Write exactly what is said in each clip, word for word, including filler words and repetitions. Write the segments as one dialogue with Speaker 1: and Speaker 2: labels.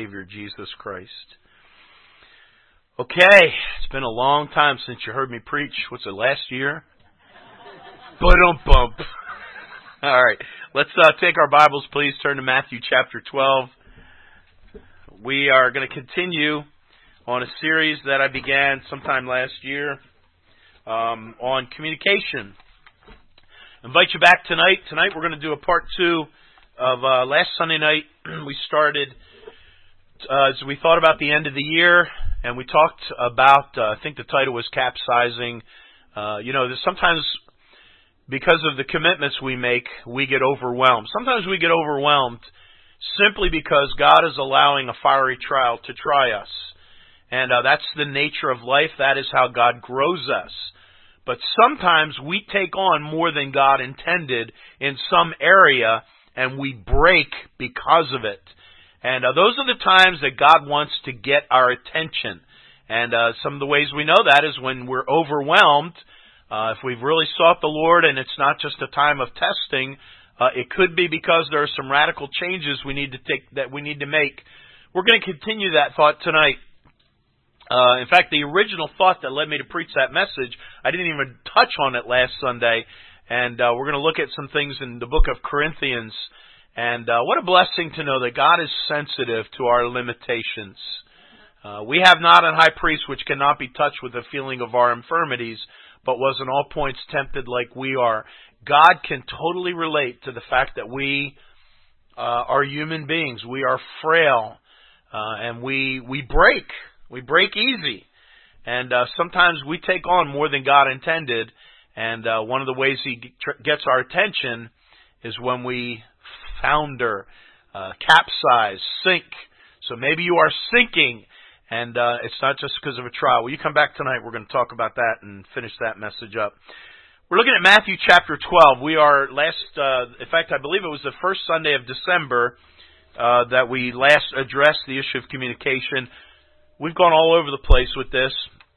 Speaker 1: Savior, Jesus Christ. Okay, it's been a long time since you heard me preach. What's it, last year? Ba-dum-bump. All right, let's uh, take our Bibles, please. Turn to Matthew chapter twelve. We are going to continue on a series that I began sometime last year um, on communication. I invite you back tonight. Tonight we're going to do a part two of uh, last Sunday night. We started uh, as we thought about the end of the year, and we talked about, uh, I think the title was Capsizing. Uh, you know, sometimes because of the commitments we make, we get overwhelmed. Sometimes we get overwhelmed simply because God is allowing a fiery trial to try us. And uh, that's the nature of life. That is how God grows us. But sometimes we take on more than God intended in some area, and we break because of it. And uh, those are the times that God wants to get our attention. And uh, some of the ways we know that is when we're overwhelmed. Uh, if we've really sought the Lord and it's not just a time of testing, uh, it could be because there are some radical changes we need to take that we need to make. We're going to continue that thought tonight. Uh, in fact, the original thought that led me to preach that message, I didn't even touch on it last Sunday. And uh, we're going to look at some things in the book of Corinthians. And uh, what a blessing to know that God is sensitive to our limitations. Uh, we have not an high priest which cannot be touched with the feeling of our infirmities, but was in all points tempted like we are. God can totally relate to the fact that we uh, are human beings. We are frail, uh, and we we break. We break easy. And uh, sometimes we take on more than God intended. And uh, one of the ways He gets our attention is when we founder, uh, capsize, sink. So maybe you are sinking, and uh, it's not just because of a trial. Well, you come back tonight, we're going to talk about that and finish that message up. We're looking at Matthew chapter twelve. We are last, uh, in fact, I believe it was the first Sunday of December uh, that we last addressed the issue of communication. We've gone all over the place with this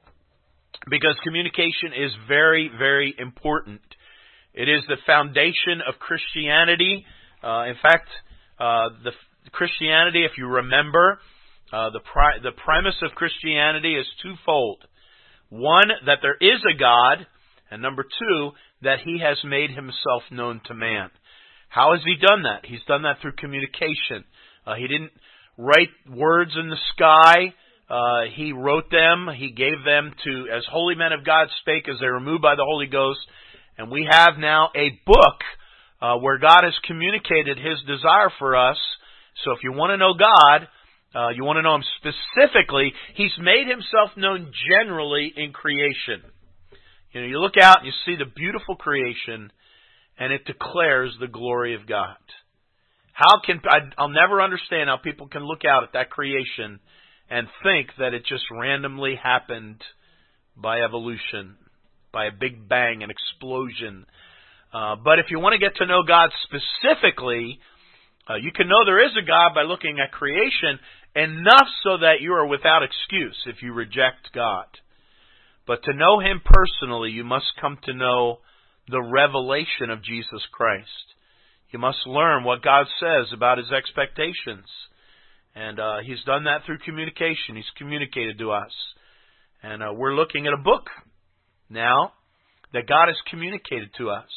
Speaker 1: because communication is very, very important. It is the foundation of Christianity. Uh, in fact, uh, the Christianity, if you remember, uh, the pri- the premise of Christianity is twofold. One, that there is a God, and number two, that He has made Himself known to man. How has He done that? He's done that through communication. Uh, he didn't write words in the sky. Uh, he wrote them. He gave them to, as holy men of God spake, as they were moved by the Holy Ghost. And we have now a book uh, where God has communicated His desire for us. So if you want to know God, uh, you want to know Him specifically, He's made Himself known generally in creation. You know, you look out and you see the beautiful creation, and it declares the glory of God. How can I, I'll never understand how people can look out at that creation and think that it just randomly happened by evolution, by a big bang, an explosion. Uh, but if you want to get to know God specifically, uh, you can know there is a God by looking at creation, enough so that you are without excuse if you reject God. But to know Him personally, you must come to know the revelation of Jesus Christ. You must learn what God says about His expectations. And uh, He's done that through communication. He's communicated to us. And uh, we're looking at a book now that God has communicated to us.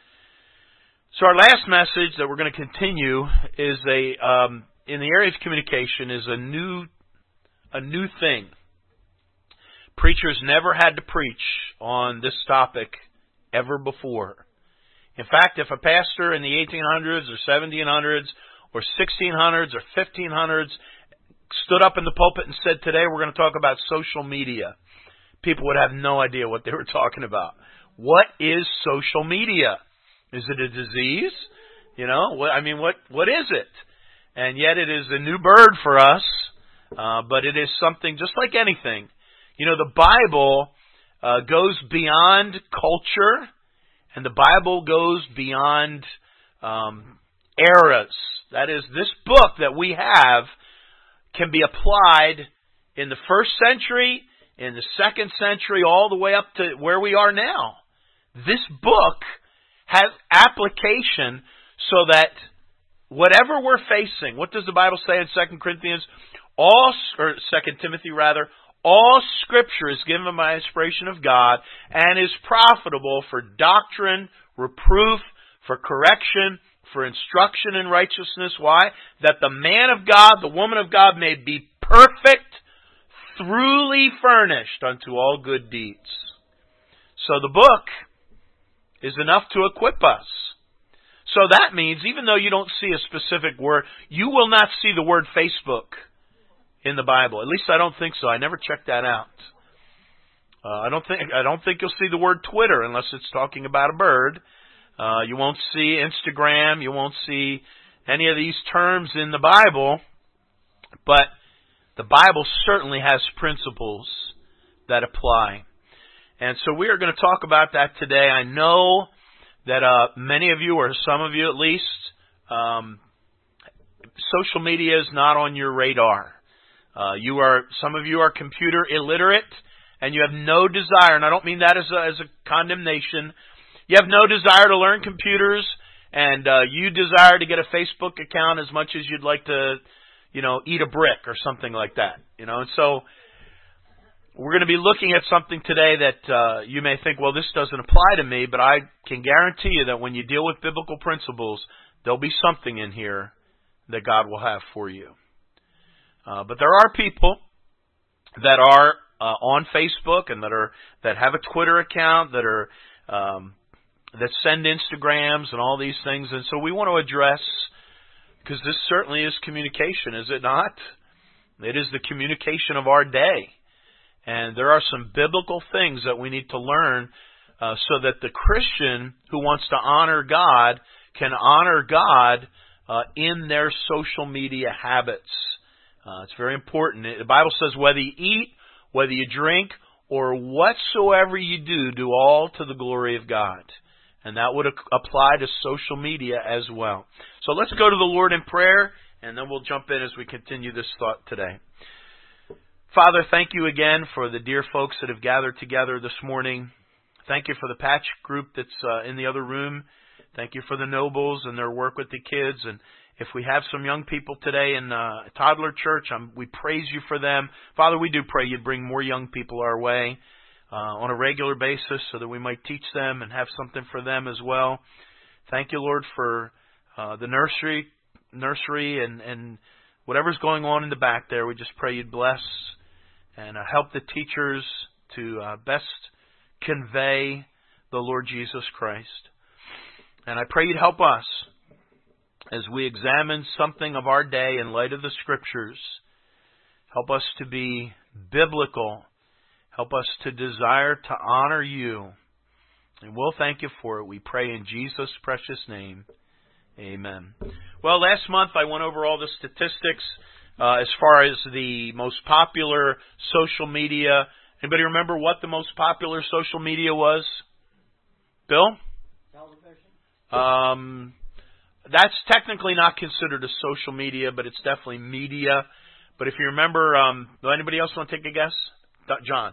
Speaker 1: So our last message that we're going to continue is a um, in the area of communication is a new a new thing. Preachers never had to preach on this topic ever before. In fact, if a pastor in the eighteen hundreds or seventeen hundreds or sixteen hundreds or fifteen hundreds stood up in the pulpit and said, today we're going to talk about social media, people would have no idea what they were talking about. What is social media? Is it a disease? You know, what, I mean, what what is it? And yet it is a new bird for us, uh, but it is something just like anything. You know, the Bible uh, goes beyond culture, and the Bible goes beyond um, eras. That is, this book that we have can be applied in the first century, in the second century, all the way up to where we are now. This book has application so that whatever we're facing, what does the Bible say in Second Corinthians? all, or Second Timothy rather, all Scripture is given by inspiration of God and is profitable for doctrine, reproof, for correction, for instruction in righteousness. Why? That the man of God, the woman of God may be perfect, thoroughly furnished unto all good deeds. So the book is enough to equip us. So that means, even though you don't see a specific word, you will not see the word Facebook in the Bible. At least I don't think so. I never checked that out. Uh, I don't think I don't think you'll see the word Twitter unless it's talking about a bird. Uh, you won't see Instagram. You won't see any of these terms in the Bible. But the Bible certainly has principles that apply. And so we are going to talk about that today. I know that uh, many of you, or some of you at least, um, social media is not on your radar. Uh, you are, some of you are computer illiterate, and you have no desire, and I don't mean that as a, as a condemnation. You have no desire to learn computers, and uh, you desire to get a Facebook account as much as you'd like to, you know, eat a brick or something like that. You know, and so we're going to be looking at something today that uh, you may think, well, this doesn't apply to me, but I can guarantee you that when you deal with biblical principles, there'll be something in here that God will have for you. Uh, but there are people that are uh, on Facebook and that are that have a Twitter account, that are um, that send Instagrams and all these things, and so we want to address, because this certainly is communication, is it not? It is the communication of our day. And there are some biblical things that we need to learn uh, so that the Christian who wants to honor God can honor God uh, in their social media habits. Uh, it's very important. The Bible says whether you eat, whether you drink, or whatsoever you do, do all to the glory of God. And that would apply to social media as well. So let's go to the Lord in prayer, and then we'll jump in as we continue this thought today. Father, thank you again for the dear folks that have gathered together this morning. Thank you for the Patch group that's uh, in the other room. Thank you for the Nobles and their work with the kids. And if we have some young people today in uh, toddler church, um, we praise you for them. Father, we do pray you'd bring more young people our way uh, on a regular basis so that we might teach them and have something for them as well. Thank you, Lord, for uh, the nursery, nursery and, and whatever's going on in the back there. We just pray you'd bless and uh, help the teachers to uh, best convey the Lord Jesus Christ. And I pray you'd help us as we examine something of our day in light of the Scriptures. Help us to be biblical. Help us to desire to honor you. And we'll thank you for it. We pray in Jesus' precious name. Amen. Well, last month I went over all the statistics uh, as far as the most popular social media. Anybody remember what the most popular social media was? Bill? Television. Um, that's technically not considered a social media, but it's definitely media. But if you remember, um, does anybody else want to take a guess? John?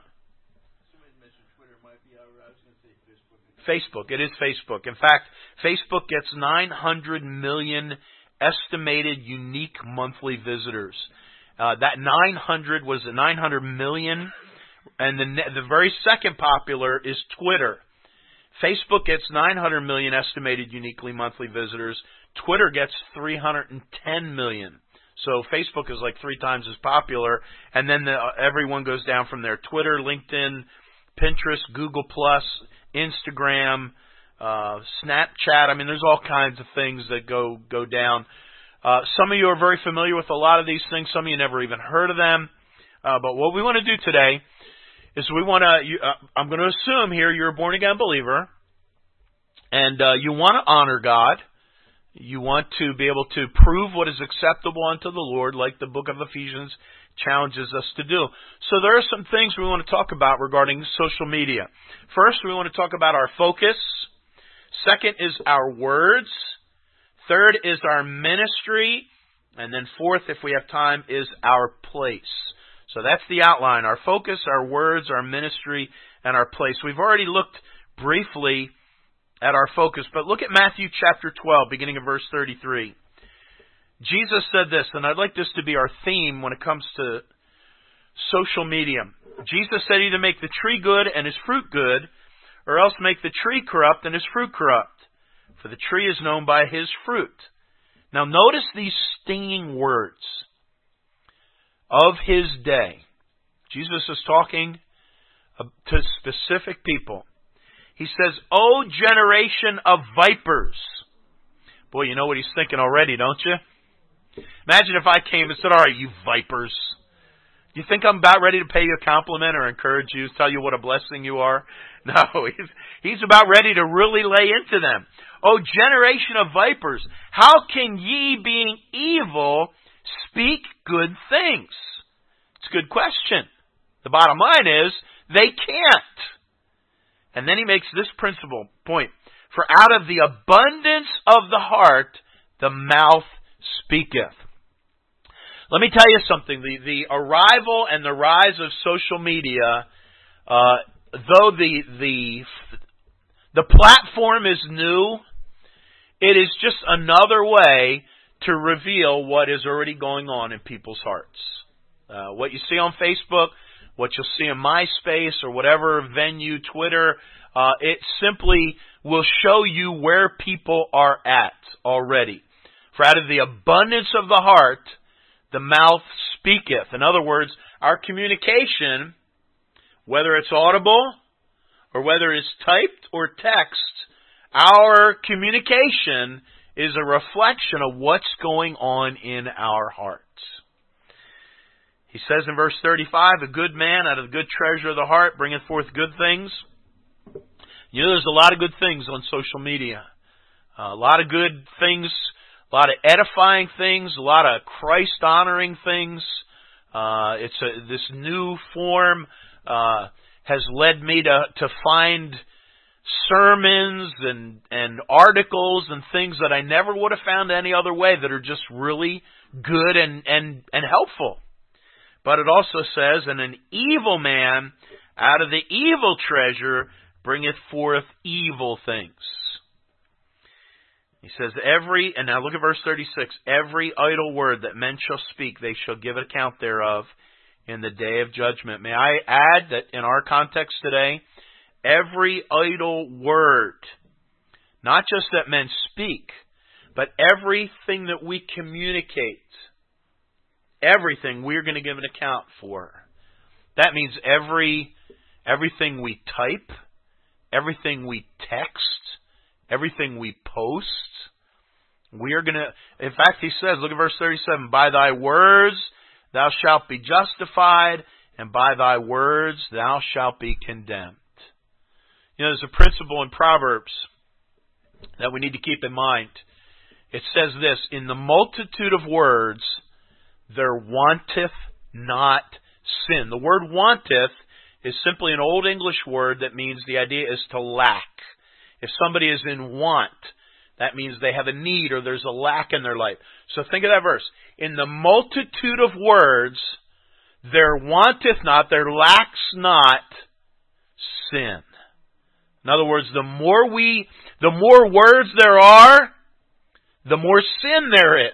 Speaker 1: Facebook. It is Facebook. In fact, Facebook gets nine hundred million estimated unique monthly visitors. Uh, that nine hundred was the nine hundred million, and the the very second popular is Twitter. Facebook gets nine hundred million estimated uniquely monthly visitors. Twitter gets three hundred ten million. So Facebook is like three times as popular, and then the, uh, everyone goes down from there. Twitter, LinkedIn, Pinterest, Google Plus, Instagram, uh, Snapchat. I mean, there's all kinds of things that go go down. Uh, some of you are very familiar with a lot of these things. Some of you never even heard of them. Uh, but what we want to do today is we want to. You, uh, I'm going to assume here you're a born again believer, and uh, you want to honor God. You want to be able to prove what is acceptable unto the Lord, like the book of Ephesians challenges us to do. So there are some things we want to talk about regarding social media. First, we want to talk about our focus. Second is our words. Third is our ministry. And then fourth, if we have time, is our place. So that's the outline. Our focus, our words, our ministry, and our place. We've already looked briefly at our focus, but look at Matthew chapter twelve, beginning of verse thirty-three. Jesus said this, and I'd like this to be our theme when it comes to social media. Jesus said either make the tree good and his fruit good, or else make the tree corrupt and his fruit corrupt. For the tree is known by his fruit. Now notice these stinging words. Of his day. Jesus is talking to specific people. He says, O generation of vipers. Boy, you know what he's thinking already, don't you? Imagine if I came and said, all right, you vipers. Do you think I'm about ready to pay you a compliment or encourage you, tell you what a blessing you are? No, he's, he's about ready to really lay into them. O generation of vipers, how can ye, being evil, speak good things? It's a good question. The bottom line is, they can't. And then he makes this principle point. For out of the abundance of the heart, the mouth speaketh. Let me tell you something. The, the arrival and the rise of social media, uh, though the, the, the platform is new, it is just another way to reveal what is already going on in people's hearts. Uh, what you see on Facebook, what you'll see in MySpace or whatever venue, Twitter, uh, it simply will show you where people are at already. For out of the abundance of the heart, the mouth speaketh. In other words, our communication, whether it's audible or whether it's typed or text, our communication is a reflection of what's going on in our hearts. He says in verse thirty-five, a good man out of the good treasure of the heart bringeth forth good things. You know, there's a lot of good things on social media. Uh, a lot of good things, a lot of edifying things, a lot of Christ-honoring things. Uh, it's a, this new form uh, has led me to, to find sermons and, and articles and things that I never would have found any other way that are just really good and, and, and helpful. But it also says, and an evil man out of the evil treasure bringeth forth evil things. He says, every, and now look at verse thirty-six, every idle word that men shall speak, they shall give account thereof in the day of judgment. May I add that in our context today, every idle word, not just that men speak, but everything that we communicate, everything we're going to give an account for. That means every everything we type, everything we text, everything we post. We are going to, in fact, he says, look at verse thirty-seven, by thy words thou shalt be justified, and by thy words thou shalt be condemned. You know, there's a principle in Proverbs that we need to keep in mind. It says this, in the multitude of words there wanteth not sin. The word wanteth is simply an old English word that means the idea is to lack. If somebody is in want, that means they have a need or there's a lack in their life. So think of that verse. In the multitude of words, there wanteth not, there lacks not sin. In other words, the more we, the more words there are, the more sin there is.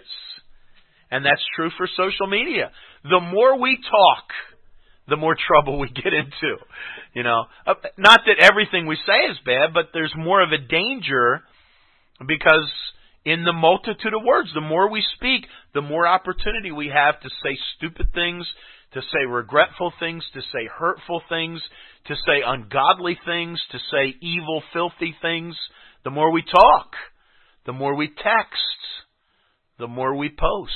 Speaker 1: And that's true for social media. The more we talk, the more trouble we get into. You know, not that everything we say is bad, but there's more of a danger because in the multitude of words, the more we speak, the more opportunity we have to say stupid things, to say regretful things, to say hurtful things, to say ungodly things, to say evil, filthy things. The more we talk, the more we text, the more we post,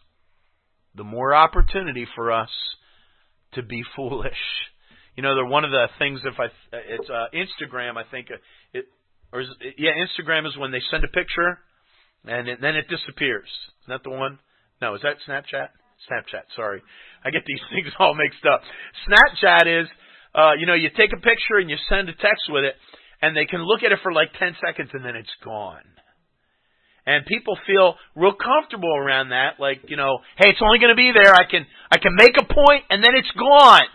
Speaker 1: the more opportunity for us to be foolish. You know, they're one of the things, if I, it's uh, Instagram, I think, it, or is, yeah, Instagram is when they send a picture and it, then it disappears. Isn't that the one? No, is that Snapchat? Snapchat, sorry. I get these things all mixed up. Snapchat is, uh, you know, you take a picture and you send a text with it, and they can look at it for like ten seconds and then it's gone. And people feel real comfortable around that, like, you know, hey, it's only going to be there. I can I can make a point and then it's gone.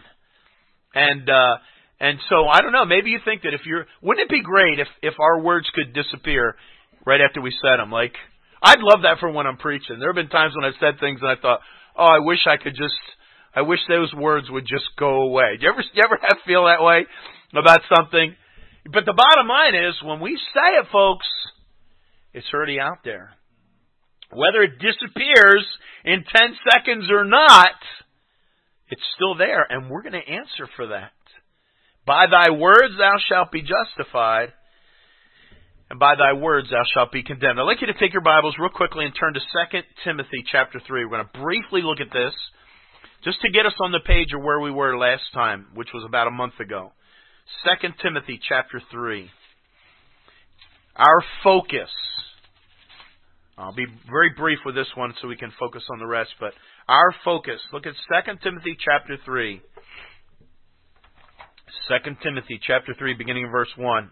Speaker 1: And uh, and so I don't know. Maybe you think that if you're, wouldn't it be great if if our words could disappear right after we said them? Like, I'd love that for when I'm preaching. There have been times when I've said things and I thought, oh, I wish I could just, I wish those words would just go away. Do you ever, do you ever have feel that way about something? But the bottom line is, when we say it, folks, it's already out there. Whether it disappears in ten seconds or not, it's still there, and we're going to answer for that. By thy words thou shalt be justified, and by thy words thou shalt be condemned. I'd like you to take your Bibles real quickly and turn to Second Timothy chapter three. We're going to briefly look at this, just to get us on the page of where we were last time, which was about a month ago. Second Timothy chapter three. Our focus. I'll be very brief with this one so we can focus on the rest, but our focus. Look at Second Timothy chapter three. Second Timothy chapter three, beginning in verse one.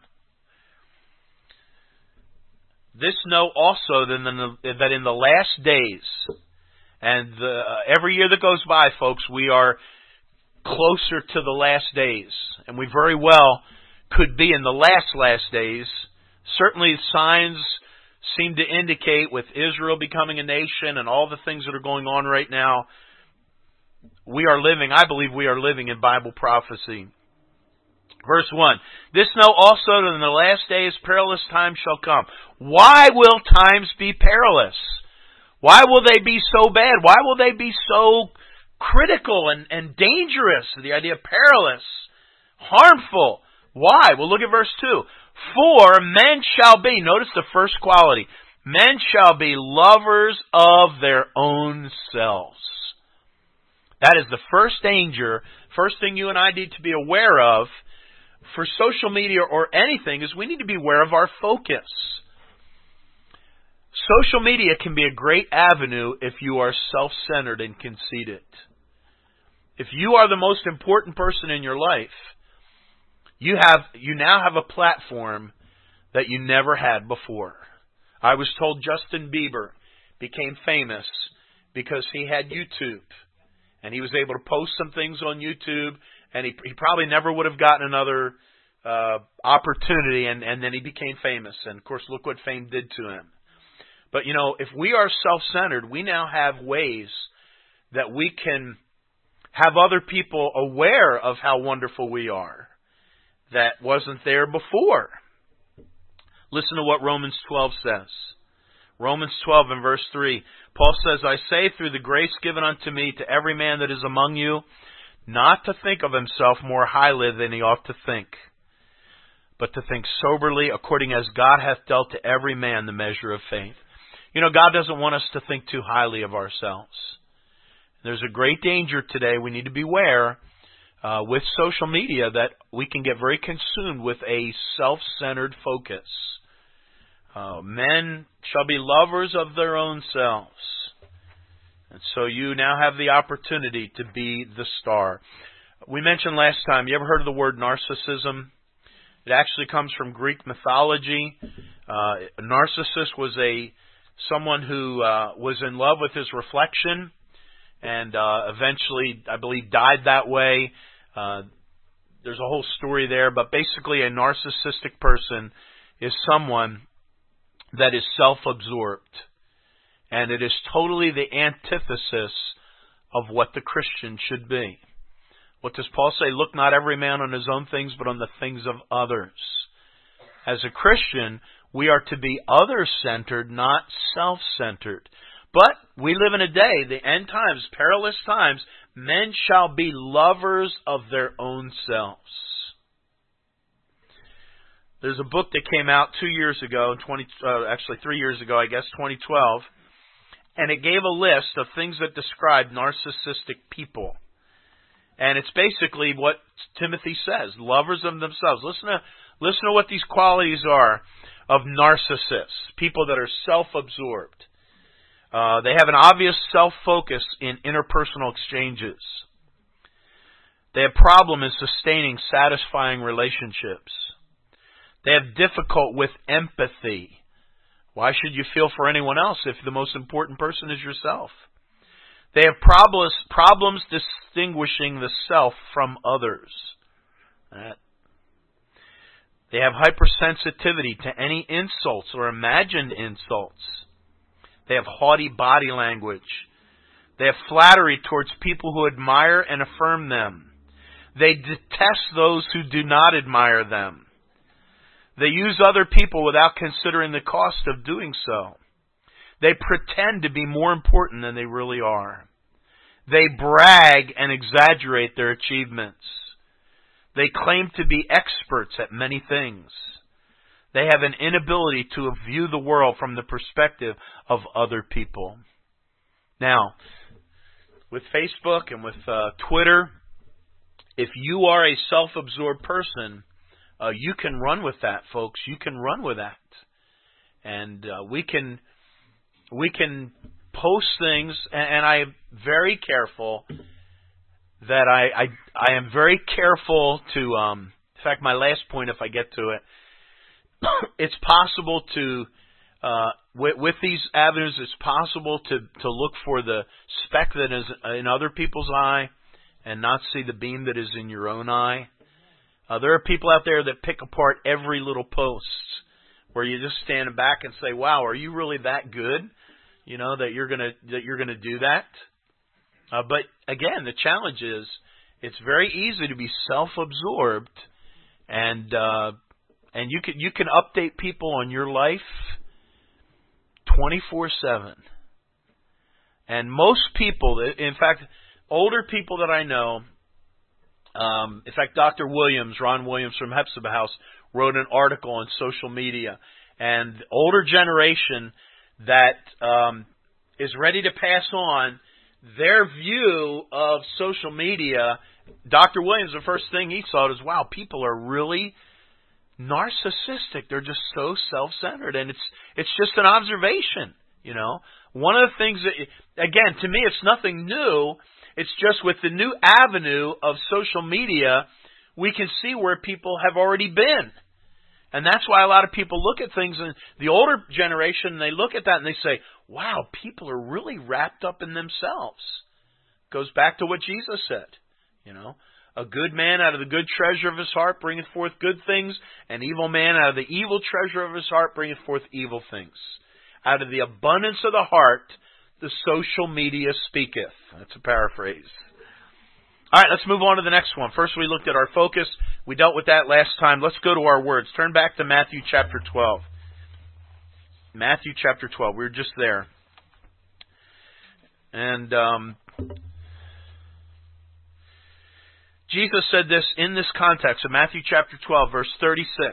Speaker 1: This know also that in the last days, and the, uh, every year that goes by, folks, we are closer to the last days. And we very well could be in the last, last days. Certainly signs seem to indicate, with Israel becoming a nation and all the things that are going on right now, we are living, I believe we are living in Bible prophecy. Verse one, this know also that in the last days perilous times shall come. Why will times be perilous? Why will they be so bad? Why will they be so critical and, and dangerous? The idea of perilous, harmful. Why? Well, look at verse two. For men shall be, notice the first quality, men shall be lovers of their own selves. That is the first danger, first thing you and I need to be aware of for social media or anything, is we need to be aware of our focus. Social media can be a great avenue if you are self-centered and conceited. If you are the most important person in your life, you have you now have a platform that you never had before. I was told Justin Bieber became famous because he had YouTube. And he was able to post some things on YouTube, and he, he probably never would have gotten another uh, opportunity, and, and then he became famous. And, of course, look what fame did to him. But, you know, if we are self-centered, we now have ways that we can have other people aware of how wonderful we are that wasn't there before. Listen to what Romans twelve says. Romans twelve and verse three. Paul says, I say through the grace given unto me to every man that is among you, not to think of himself more highly than he ought to think, but to think soberly according as God hath dealt to every man the measure of faith. You know, God doesn't want us to think too highly of ourselves. There's a great danger today. We need to beware uh, with social media that we can get very consumed with a self-centered focus. Uh, men shall be lovers of their own selves. And so you now have the opportunity to be the star. We mentioned last time, you ever heard of the word narcissism? It actually comes from Greek mythology. Uh, a narcissist was a someone who uh, was in love with his reflection and uh, eventually, I believe, died that way. Uh, there's a whole story there, but basically a narcissistic person is someone that is self-absorbed. And it is totally the antithesis of what the Christian should be. What does Paul say? Look not every man on his own things, but on the things of others. As a Christian, we are to be other-centered, not self-centered. But we live in a day, the end times, perilous times, men shall be lovers of their own selves. There's a book that came out two years ago, twenty, uh, actually three years ago, I guess, twenty twelve, and it gave a list of things that describe narcissistic people. And it's basically what Timothy says, lovers of themselves. Listen to, listen to what these qualities are of narcissists, people that are self-absorbed. Uh, they have an obvious self-focus in interpersonal exchanges. They have problem in sustaining satisfying relationships. They have difficult with empathy. Why should you feel for anyone else if the most important person is yourself? They have problems problems distinguishing the self from others. That. They have hypersensitivity to any insults or imagined insults. They have haughty body language. They have flattery towards people who admire and affirm them. They detest those who do not admire them. They use other people without considering the cost of doing so. They pretend to be more important than they really are. They brag and exaggerate their achievements. They claim to be experts at many things. They have an inability to view the world from the perspective of other people. Now, with Facebook and with uh, Twitter, if you are a self-absorbed person, uh, you can run with that, folks. You can run with that. And uh, we can we can post things, and, and I am very careful that I, I, I am very careful to, um, in fact, my last point, if I get to it, it's possible to, uh, with, with these avenues, it's possible to, to look for the speck that is in other people's eye and not see the beam that is in your own eye. Uh, there are people out there that pick apart every little post where you just stand back and say, wow, are you really that good? You know, that you're gonna, that you're gonna do that? Uh, but again, the challenge is it's very easy to be self-absorbed, and uh, and you can you can update people on your life twenty-four seven. And most people, in fact, older people that I know, um, in fact, Doctor Williams, Ron Williams from Hepzibah House, wrote an article on social media, and the older generation that um, is ready to pass on their view of social media. Doctor Williams, the first thing he saw was, wow, people are really narcissistic. They're just so self-centered, and it's it's just an observation, you know. One of the things that, again, to me, it's nothing new. It's just with the new avenue of social media, we can see where people have already been. And that's why a lot of people look at things, and the older generation, they look at that and they say, wow, people are really wrapped up in themselves. Goes back to what Jesus said, you know. A good man out of the good treasure of his heart bringeth forth good things. An evil man out of the evil treasure of his heart bringeth forth evil things. Out of the abundance of the heart, the social media speaketh. That's a paraphrase. All right, let's move on to the next one. First, we looked at our focus. We dealt with that last time. Let's go to our words. Turn back to Matthew chapter twelve. Matthew chapter twelve. We were just there. And um, Jesus said this in this context of Matthew chapter twelve, verse thirty-six.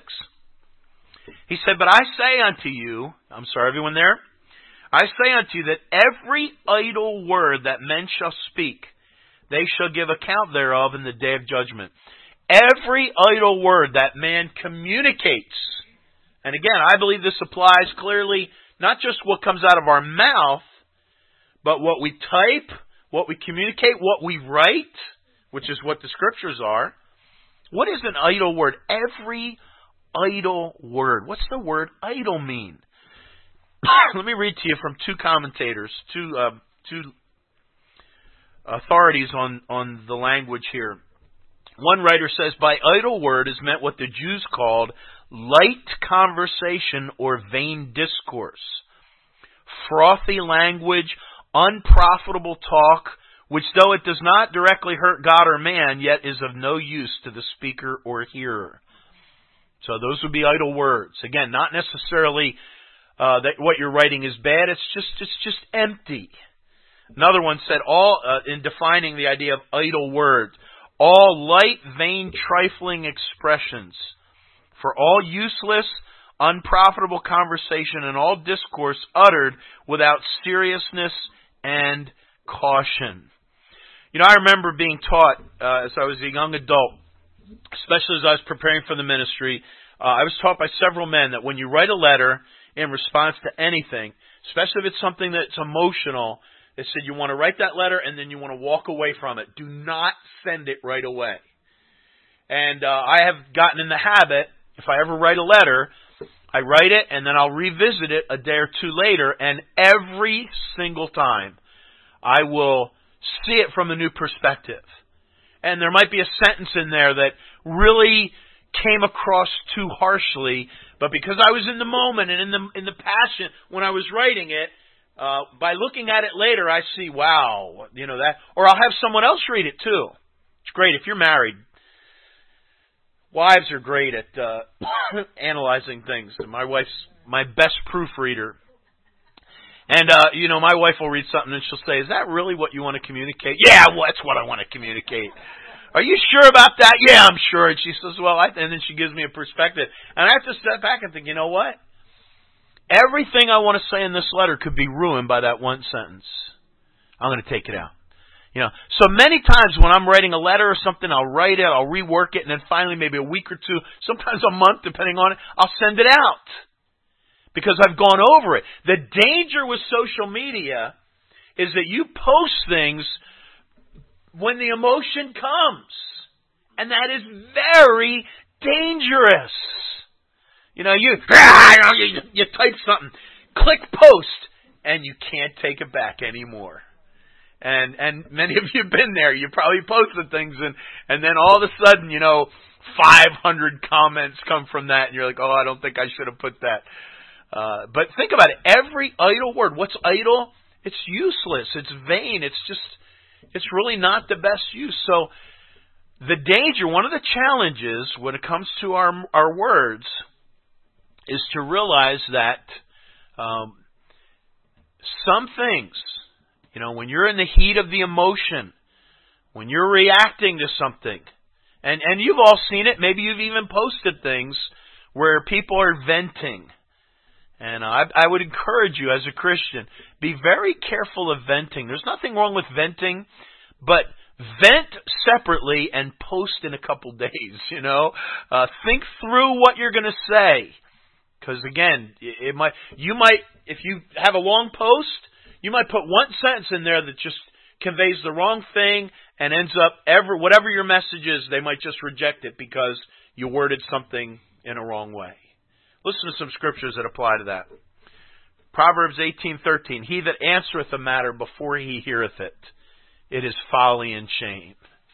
Speaker 1: He said, but I say unto you, I'm sorry, everyone there? I say unto you that every idle word that men shall speak, they shall give account thereof in the day of judgment. Every idle word that man communicates. And again, I believe this applies clearly, not just what comes out of our mouth, but what we type, what we communicate, what we write, which is what the scriptures are. What is an idle word? Every idle word. What's the word idle mean? Let me read to you from two commentators, two uh, two authorities on, on the language here. One writer says, by idle word is meant what the Jews called light conversation or vain discourse, frothy language, unprofitable talk, which though it does not directly hurt God or man, yet is of no use to the speaker or hearer. So those would be idle words. Again, not necessarily uh, that what you're writing is bad. It's just it's just empty. Another one said, all uh, in defining the idea of idle words, all light, vain, trifling expressions, for all useless, unprofitable conversation and all discourse uttered without seriousness and caution. You know, I remember being taught uh, as I was a young adult, especially as I was preparing for the ministry, uh, I was taught by several men that when you write a letter in response to anything, especially if it's something that's emotional, they said you want to write that letter and then you want to walk away from it. Do not send it right away. And uh, I have gotten in the habit, if I ever write a letter, I write it and then I'll revisit it a day or two later, and every single time I will see it from a new perspective. And there might be a sentence in there that really came across too harshly, but because I was in the moment and in the in the passion when I was writing it, uh, by looking at it later, I see, wow, you know that, or I'll have someone else read it too. It's great if you're married. Wives are great at uh, analyzing things. My wife's my best proofreader. And, uh, you know, my wife will read something and she'll say, is that really what you want to communicate? Yeah, well, that's what I want to communicate. Are you sure about that? Yeah, I'm sure. And she says, well, I, and then she gives me a perspective. And I have to step back and think, you know what? Everything I want to say in this letter could be ruined by that one sentence. I'm going to take it out. You know, so many times when I'm writing a letter or something, I'll write it, I'll rework it, and then finally maybe a week or two, sometimes a month, depending on it, I'll send it out. Because I've gone over it. The danger with social media is that you post things when the emotion comes. And that is very dangerous. You know, you, you, you type something, click post, and you can't take it back anymore. And and many of you have been there. You probably posted things, and, and then all of a sudden, you know, five hundred comments come from that, and you're like, oh, I don't think I should have put that. Uh, but think about it. Every idle word. What's idle? It's useless. It's vain. It's just, it's really not the best use. So the danger, one of the challenges when it comes to our our words is to realize that um, some things, you know, when you're in the heat of the emotion, when you're reacting to something, and, and you've all seen it, maybe you've even posted things where people are venting. And I, I would encourage you as a Christian, be very careful of venting. There's nothing wrong with venting, but vent separately and post in a couple days, you know. Uh, think through what you're going to say. Because again, it might you might, if you have a long post, you might put one sentence in there that just conveys the wrong thing and ends up, ever whatever your message is, they might just reject it because you worded something in a wrong way. Listen to some scriptures that apply to that. Proverbs eighteen thirteen. He that answereth a matter before he heareth it, it is folly and shame.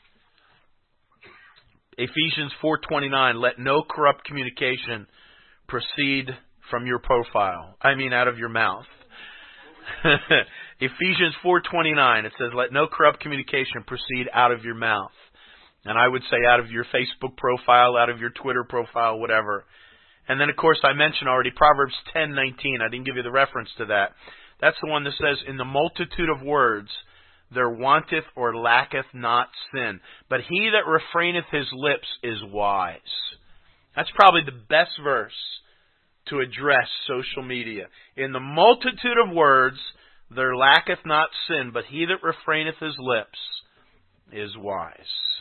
Speaker 1: Ephesians four twenty-nine. Let no corrupt communication proceed from your profile. I mean, out of your mouth. Ephesians four twenty-nine. It says, let no corrupt communication proceed out of your mouth. And I would say out of your Facebook profile, out of your Twitter profile, whatever. And then, of course, I mentioned already Proverbs ten nineteen. I didn't give you the reference to that. That's the one that says, in the multitude of words there wanteth or lacketh not sin. But he that refraineth his lips is wise. That's probably the best verse to address social media. In the multitude of words there lacketh not sin, but he that refraineth his lips is wise.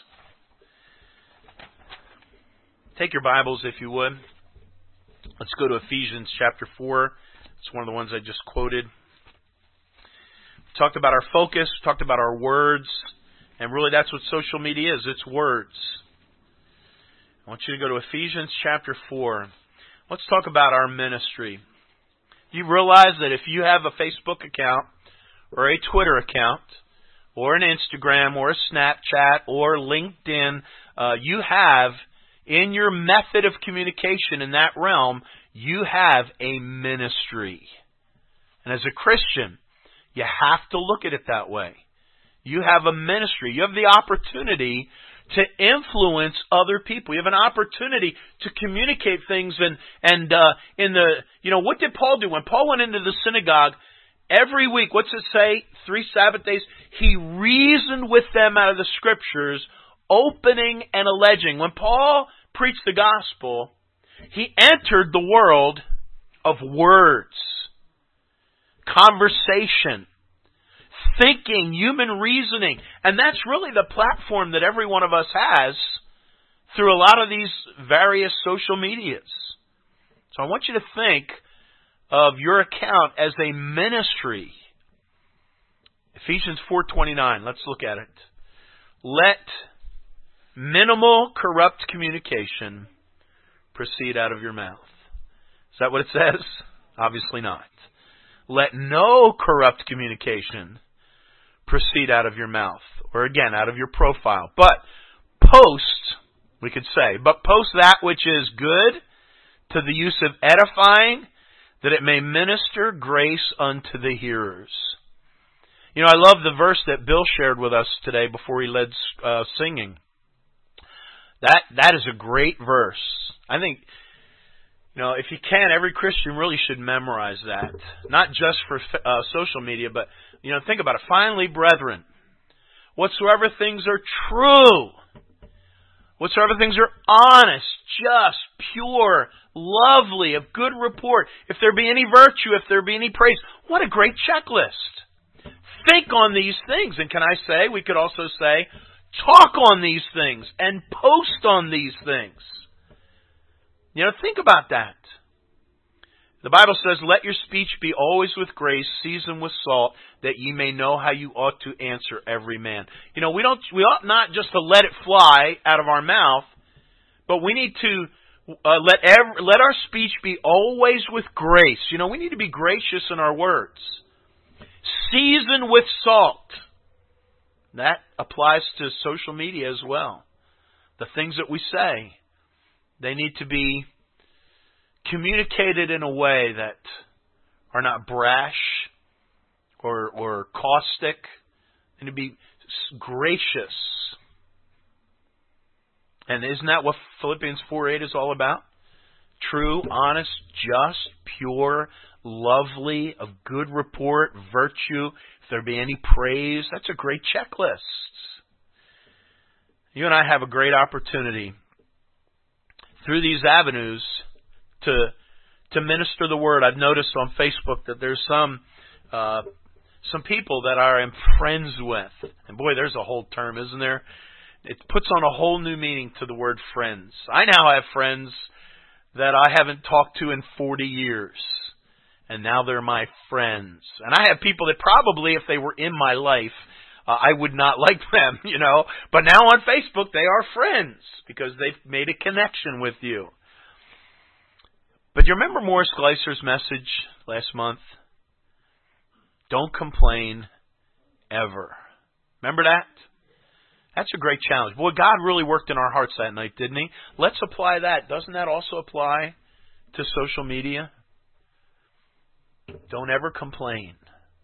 Speaker 1: Take your Bibles, if you would. Let's go to Ephesians chapter four. It's one of the ones I just quoted. We talked about our focus, we talked about our words, and really that's what social media is. It's words. I want you to go to Ephesians chapter four. Let's talk about our ministry. You realize that if you have a Facebook account or a Twitter account or an Instagram or a Snapchat or LinkedIn, uh, you have in your method of communication in that realm, you have a ministry. And as a Christian, you have to look at it that way. You have a ministry. You have the opportunity to influence other people. You have an opportunity to communicate things. And, and uh, in the, you know, what did Paul do? When Paul went into the synagogue, every week, what's it say? Three Sabbath days. He reasoned with them out of the Scriptures, opening and alleging. When Paul preached the gospel, he entered the world of words, conversation, thinking, human reasoning. And that's really the platform that every one of us has through a lot of these various social medias. So I want you to think of your account as a ministry. Ephesians four twenty-nine. Let's look at it. Let minimal corrupt communication proceed out of your mouth. Is that what it says? Obviously not. Let no corrupt communication proceed out of your mouth. Or again, out of your profile. But post, we could say, but post that which is good to the use of edifying, that it may minister grace unto the hearers. You know, I love the verse that Bill shared with us today before he led uh, singing. That that is a great verse. I think, you know, if you can, every Christian really should memorize that. Not just for uh, social media, but, you know, think about it. Finally, brethren, whatsoever things are true, whatsoever things are honest, just, pure, lovely, of good report, if there be any virtue, if there be any praise, what a great checklist. Think on these things. And can I say, we could also say, talk on these things and post on these things. You know, think about that. The Bible says, let your speech be always with grace, seasoned with salt, that ye may know how you ought to answer every man. You know, we don't, we ought not just to let it fly out of our mouth, but we need to uh, let every, let our speech be always with grace. You know, we need to be gracious in our words. Seasoned with salt. That applies to social media as well. The things that we say, they need to be communicated in a way that are not brash or or caustic. They need to be gracious. And isn't that what Philippians four eight is all about? True, honest, just, pure, lovely, of good report, virtue. If there be any praise, that's a great checklist. You and I have a great opportunity through these avenues to to minister the word. I've noticed on Facebook that there's some uh, some people that I am friends with, and boy, there's a whole term, isn't there? It puts on a whole new meaning to the word friends. I now have friends that I haven't talked to in forty years. And now they're my friends. And I have people that probably, if they were in my life, uh, I would not like them, you know. But now on Facebook, they are friends because they've made a connection with you. But you remember Morris Gleiser's message last month? Don't complain ever. Remember that? That's a great challenge. Boy, God really worked in our hearts that night, didn't He? Let's apply that. Doesn't that also apply to social media? Don't ever complain.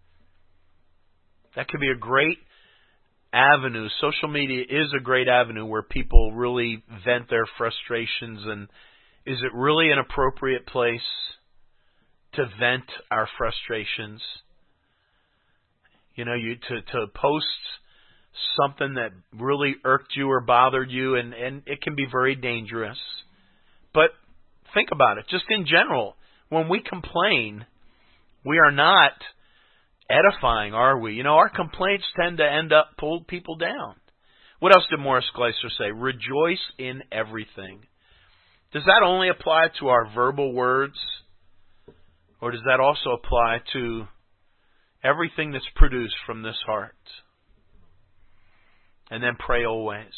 Speaker 1: That could be a great avenue. Social media is a great avenue where people really vent their frustrations. And is it really an appropriate place to vent our frustrations? You know, you to, to post something that really irked you or bothered you, and, and it can be very dangerous. But think about it. Just in general, when we complain, we are not edifying, are we? You know, our complaints tend to end up pull people down. What else did Morris Gleiser say? Rejoice in everything. Does that only apply to our verbal words? Or does that also apply to everything that's produced from this heart? And then pray always.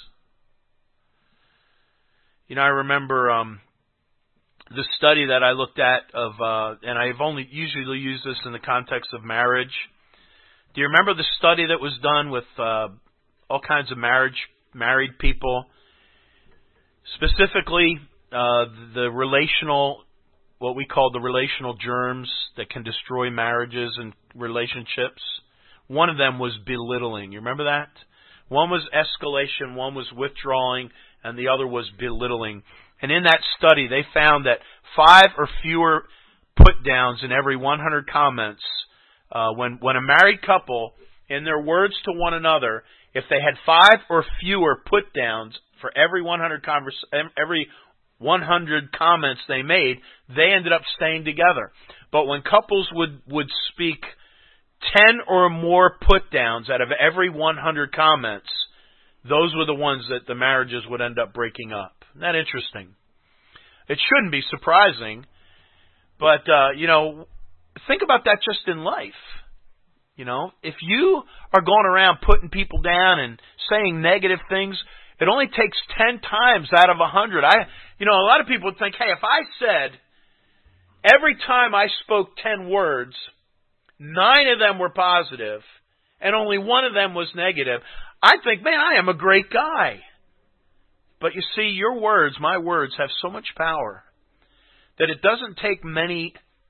Speaker 1: You know, I remember um, the study that I looked at of, uh, and I've only usually used this in the context of marriage. Do you remember the study that was done with uh, all kinds of marriage married people? Specifically, uh, the relational, what we call the relational germs that can destroy marriages and relationships. One of them was belittling. You remember that? One was escalation, one was withdrawing, and the other was belittling. And in that study, they found that five or fewer put-downs in every one hundred comments, uh, when, when a married couple, in their words to one another, if they had five or fewer put-downs for every one hundred convers- every one hundred comments they made, they ended up staying together. But when couples would, would speak ten or more put-downs out of every one hundred comments, those were the ones that the marriages would end up breaking up. Isn't that interesting? It shouldn't be surprising, but, uh, you know, think about that just in life. You know, if you are going around putting people down and saying negative things, it only takes ten times out of one hundred. I, you know, a lot of people would think, hey, if I said every time I spoke ten words, nine of them were positive, and only one of them was negative, I'd think, man, I am a great guy. But you see, your words, my words, have so much power that it doesn't take many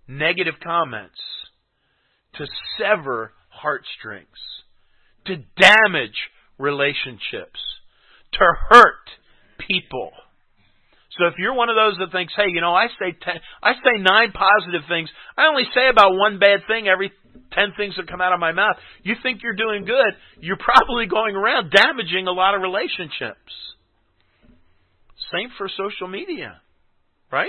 Speaker 1: negative comments to sever heartstrings, to damage relationships, to hurt people. So if you're one of those that thinks, hey, you know, I say ten, I say nine positive things, I only say about one bad thing every ten things that come out of my mouth. You think you're doing good, you're probably going around damaging a lot of relationships. Same for social media, right?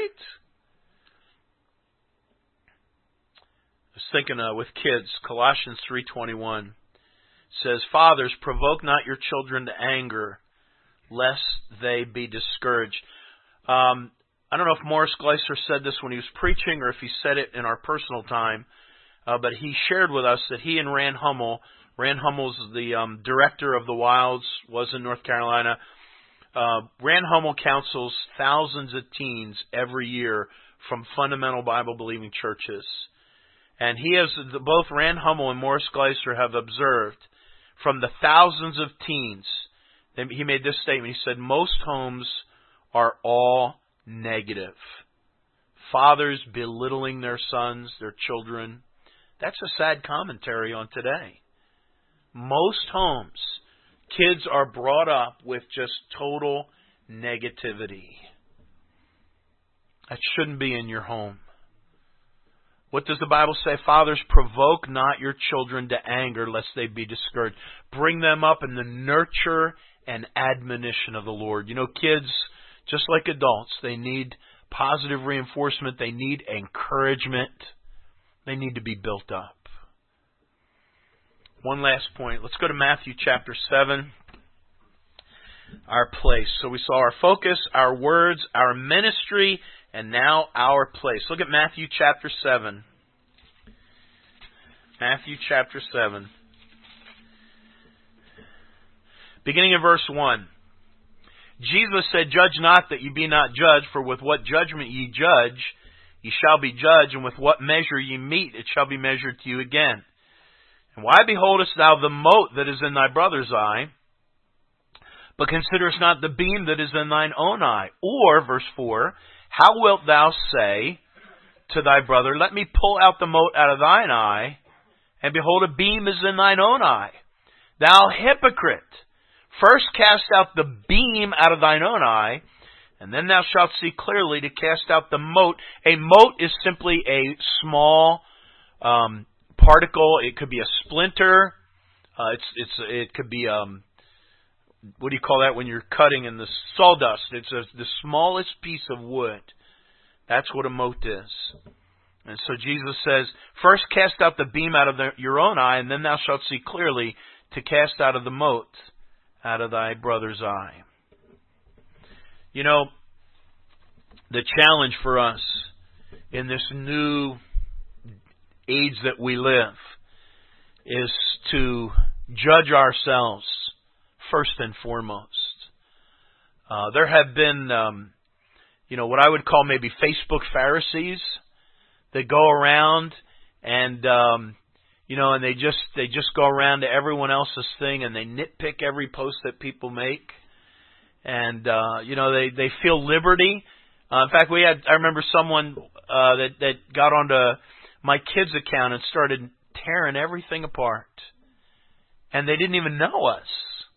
Speaker 1: I was thinking uh, with kids, Colossians three twenty-one says, Fathers, provoke not your children to anger, lest they be discouraged. Um, I don't know if Morris Gleiser said this when he was preaching or if he said it in our personal time, uh, but he shared with us that he and Rand Hummel, Rand Hummel's the um, director of the Wilds, was in North Carolina. Uh, Rand Hummel counsels thousands of teens every year from fundamental Bible-believing churches. And he has, both Rand Hummel and Morris Gleiser have observed from the thousands of teens, he made this statement. He said, most homes are all negative. Fathers belittling their sons, their children. That's a sad commentary on today. Most homes, kids are brought up with just total negativity. That shouldn't be in your home. What does the Bible say? Fathers, provoke not your children to anger, lest they be discouraged. Bring them up in the nurture and admonition of the Lord. You know, kids, just like adults, they need positive reinforcement. They need encouragement. They need to be built up. One last point. Let's go to Matthew chapter seven. Our place. So we saw our focus, our words, our ministry, and now our place. Look at Matthew chapter seven. Matthew chapter seven. Beginning in verse one. Jesus said, Judge not that ye be not judged, for with what judgment ye judge, ye shall be judged, and with what measure ye mete, it shall be measured to you again. And why beholdest thou the mote that is in thy brother's eye, but considerest not the beam that is in thine own eye? Or, verse four, how wilt thou say to thy brother, Let me pull out the mote out of thine eye, and behold, a beam is in thine own eye? Thou hypocrite! First cast out the beam out of thine own eye, and then thou shalt see clearly to cast out the mote. A mote is simply a small um, particle. It could be a splinter. Uh, it's it's it could be um, what do you call that when you're cutting in the sawdust? It's a, the smallest piece of wood. That's what a mote is. And so Jesus says, first cast out the beam out of the, your own eye, and then thou shalt see clearly to cast out of the mote out of thy brother's eye. You know, the challenge for us in this new age that we live is to judge ourselves first and foremost. Uh, there have been, um, you know, what I would call maybe Facebook Pharisees that go around and, um, you know, and they just they just go around to everyone else's thing and they nitpick every post that people make, and uh, you know they they feel liberty. Uh, in fact, we had I remember someone uh, that that got onto my kids' account and started tearing everything apart, and they didn't even know us.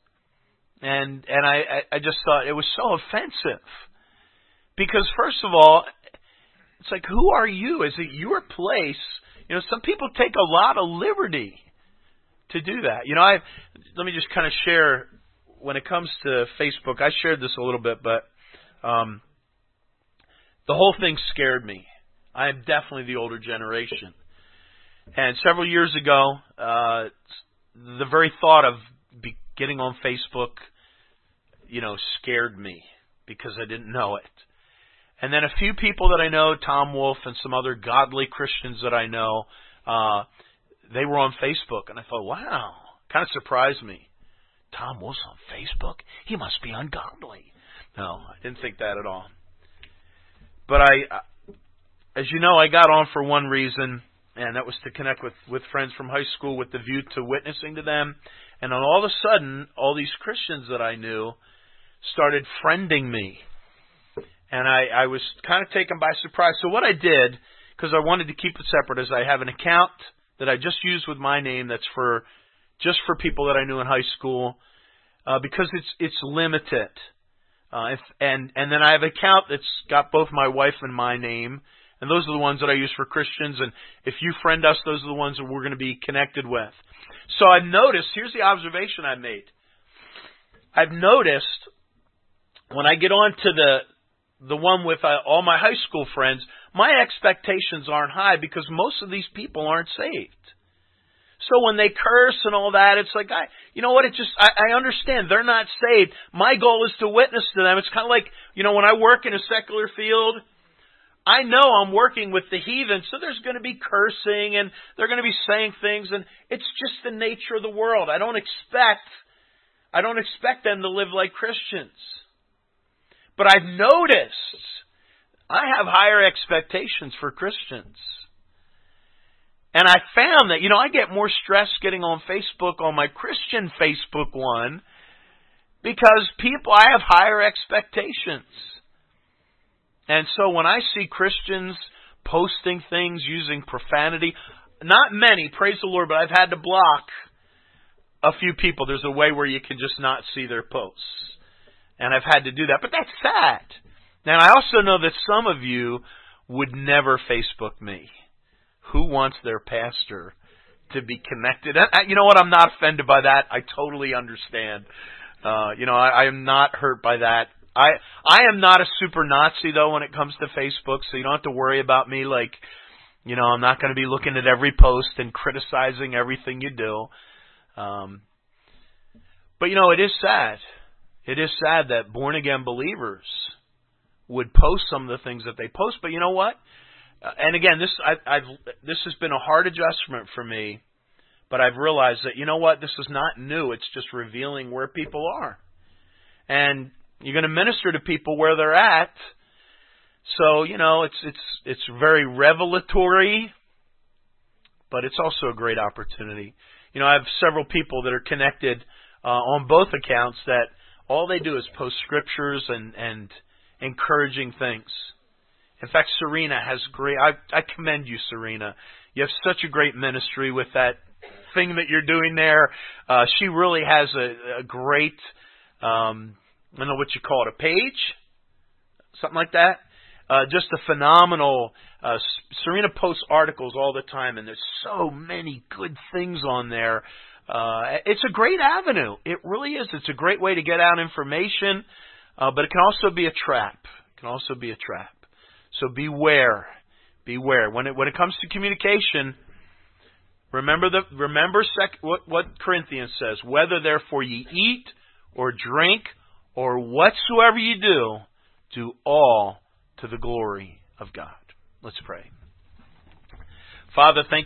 Speaker 1: And and I, I just thought it was so offensive. Because first of all, it's like, who are you? Is it your place? You know, some people take a lot of liberty to do that. You know, I let me just kind of share, when it comes to Facebook, I shared this a little bit, but um, the whole thing scared me. I am definitely the older generation. And several years ago, uh, the very thought of be getting on Facebook, you know, scared me because I didn't know it. And then a few people that I know, Tom Wolfe and some other godly Christians that I know, uh, they were on Facebook. And I thought, wow, kind of surprised me. Tom Wolfe's on Facebook? He must be ungodly. No, I didn't think that at all. But I, as you know, I got on for one reason, and that was to connect with, with friends from high school with the view to witnessing to them. And then all of a sudden, all these Christians that I knew started friending me. And I, I was kind of taken by surprise. So what I did, because I wanted to keep it separate, is I have an account that I just use with my name that's for just for people that I knew in high school, uh, because it's it's limited. Uh, if, and and then I have an account that's got both my wife and my name, and those are the ones that I use for Christians. And if you friend us, those are the ones that we're going to be connected with. So I've noticed, here's the observation I made. I've noticed when I get on to the the one with uh, all my high school friends, my expectations aren't high because most of these people aren't saved. So when they curse and all that, it's like, I, you know what, it just, I, I understand, they're not saved. My goal is to witness to them. It's kind of like, you know, when I work in a secular field, I know I'm working with the heathen, so there's going to be cursing and they're going to be saying things, and it's just the nature of the world. I don't expect, I don't expect them to live like Christians. But I've noticed I have higher expectations for Christians. And I found that, you know, I get more stress getting on Facebook, on my Christian Facebook one, because people, I have higher expectations. And so when I see Christians posting things using profanity, not many, praise the Lord, but I've had to block a few people. There's a way where you can just not see their posts. And I've had to do that. But that's sad. Now, I also know that some of you would never Facebook me. Who wants their pastor to be connected? You know what? I'm not offended by that. I totally understand. Uh, you know, I, I am not hurt by that. I I am not a super Nazi, though, when it comes to Facebook, so you don't have to worry about me. Like, you know, I'm not going to be looking at every post and criticizing everything you do. Um, but, you know, it is sad. It is sad that born-again believers would post some of the things that they post. But you know what? Uh, and again, this I, I've this has been a hard adjustment for me. But I've realized that, you know what? This is not new. It's just revealing where people are. And you're going to minister to people where they're at. So, you know, it's it's it's very revelatory, but it's also a great opportunity. You know, I have several people that are connected uh, on both accounts that all they do is post scriptures and, and encouraging things. In fact, Serena has great, I, I commend you, Serena. You have such a great ministry with that thing that you're doing there. Uh, she really has a, a great, um, I don't know what you call it, a page? Something like that? Uh, just a phenomenal, uh, Serena posts articles all the time, and there's so many good things on there. Uh, it's a great avenue. It really is. It's a great way to get out information, uh, but it can also be a trap. It can also be a trap. So beware. Beware. When it when it comes to communication, remember the remember sec, what, what Corinthians says, whether therefore ye eat or drink or whatsoever ye do, do all to the glory of God. Let's pray. Father, thank